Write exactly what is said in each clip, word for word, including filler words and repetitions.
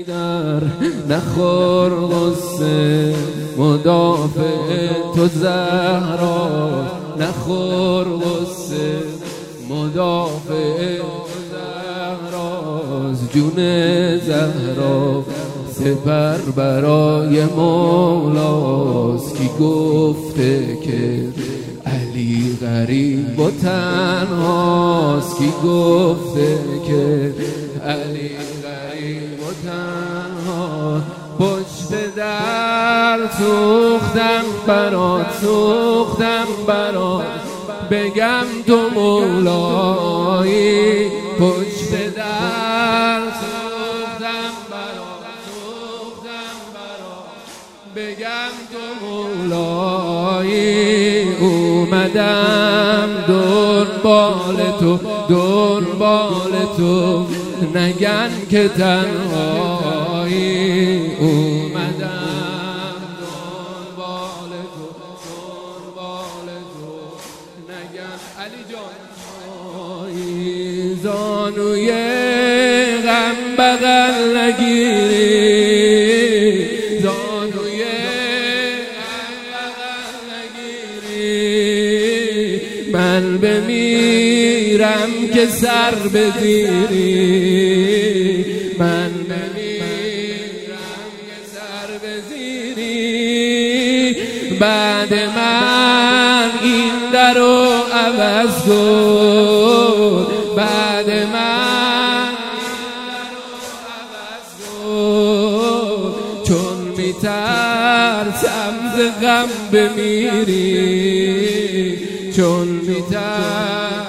حیدر نخور غصه مدافع تو زهرا، نخور غصه مدافع تو زهراست. جون زهرا سپر برای مولاست. کی گفته که علی غریب و تنهاست؟ کی گفته که علی غریب و تنها؟ پشت در سوختم برات، سوختم برات، بگم تو مولایی. پشت در سوختم برات، سوختم برات، بگم تو مولایی. اومدم دنبال تو، دنبال تو، نگن که تنهایی. اومدم دنبال تو، دنبال تو، نگن علی جان. زانوی غم بغل نگیری، زانوی غم بغل نگیری، من بمیرم که سر بزیری، من بمیرم که سر بزیری. بعد من این درو عوض کن، بعد من عوض کن، چون میترسم ز غم بمیری، چون میترسم.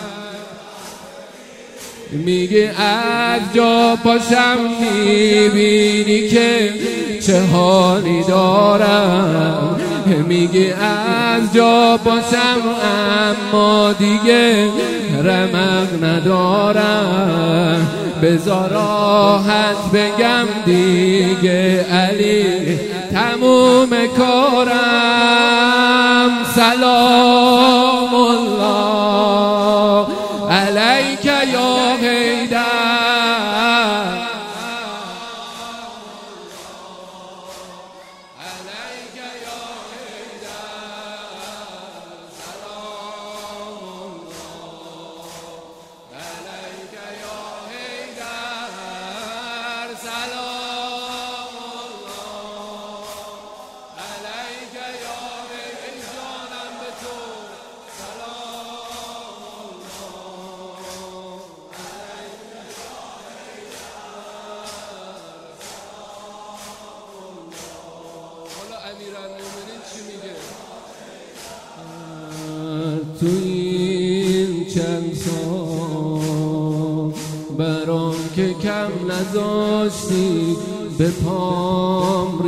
میگه از جا پاشم میبینی که چه حالی دارم، میگه از جا پاشم اما دیگه رمق ندارم. بذار راحت بگم دیگه علی تموم کارم. سلام الله علیک یا حیدر، تو این چند سال برام که کم نذاشتی، به پام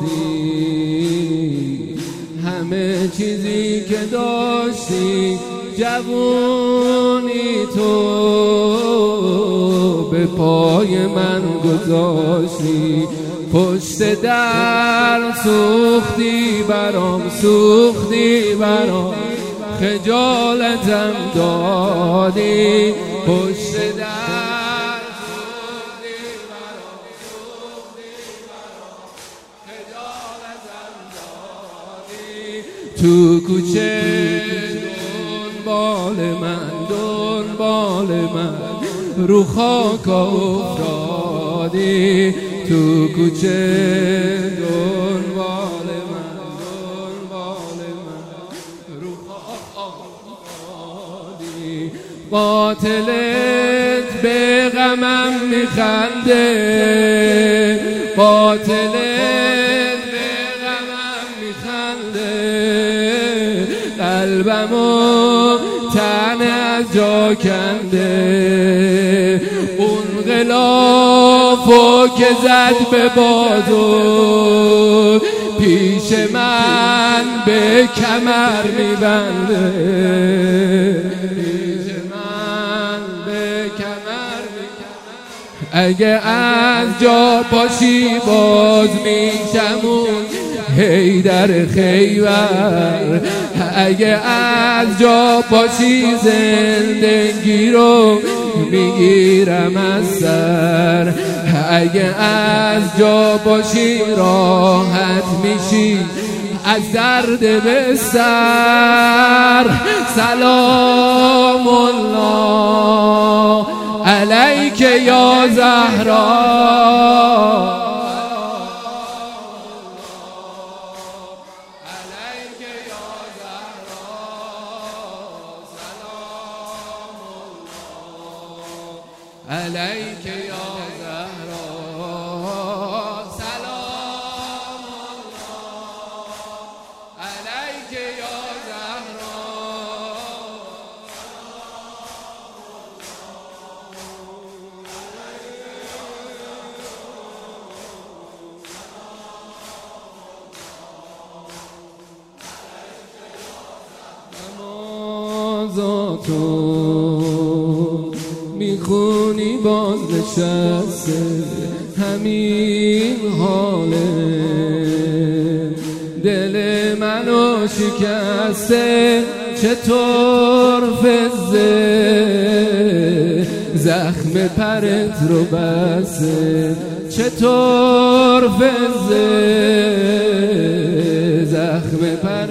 ریختی همه چیزی که داشتی. جوانی تو به پای من گذاشتی، پشت در سوختی برام، سوختی برام، خجالتم دادی. پشت در سوختی برام، سوختی برام، خجالتم دادی. تو کوچه دنبال من، دنبال من، رو خاک افتادی. تو کوچه دنبال من، دنبال من، رو خاک افتادی. قاتلت به غمم میخنده، قاتلت به غمم میخنده، قلبمو تن از جا کنده. اون غلافو که زد به بازو، پیش من به کمر میبنده، پیش من به کمر میبنده. اگه از جا پاشی باز میشمون حیدر خیبر، اگه از جا پاشی زندگی رو میگیرم از سر، اگه از جا باشی راحت میشی از درد بستر. سلام الله علیک یا زهرا، علیک یا زهرا، سلام الله علیک یا زهرا. نمازاتو میخونی باز نشسته همین حاله، دل منو شکسته چطور فزه، زخم پرت رو بسته چطور فزه، زخم پرت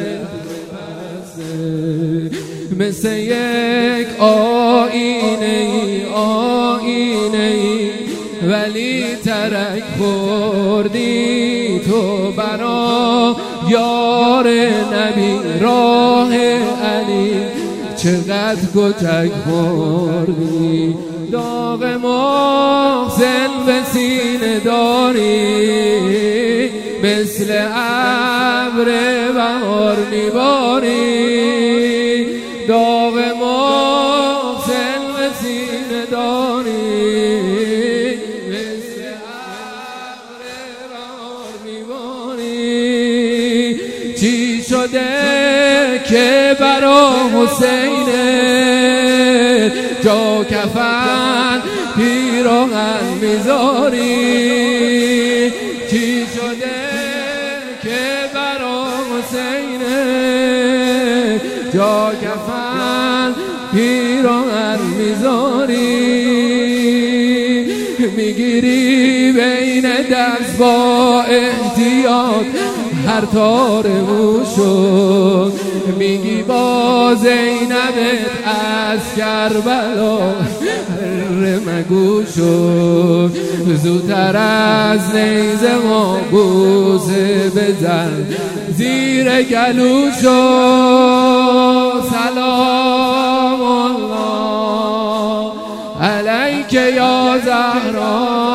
مثل یک آینه ای آینه ای ولی ترک خوردی تو برا یار نبی راه علی، چقدر گتک خوردی. داغ محسن به سینه داری مثل ابر بهار میباری، داغ محسن به سینه داری مثل ابر بهار میباری. چی شده که برا حسین جا کفن پیراهن میذاری، چی شده که برا حسین جا کفن پیراهن میذاری، میگیری بین دست با احتیاط هر تار موشو، میگی با زینبت از کربلا رمگوشو، زودتر از نیزه ما بوسه بزن زیر گلوشو. سلام الله علیک یا زهرا،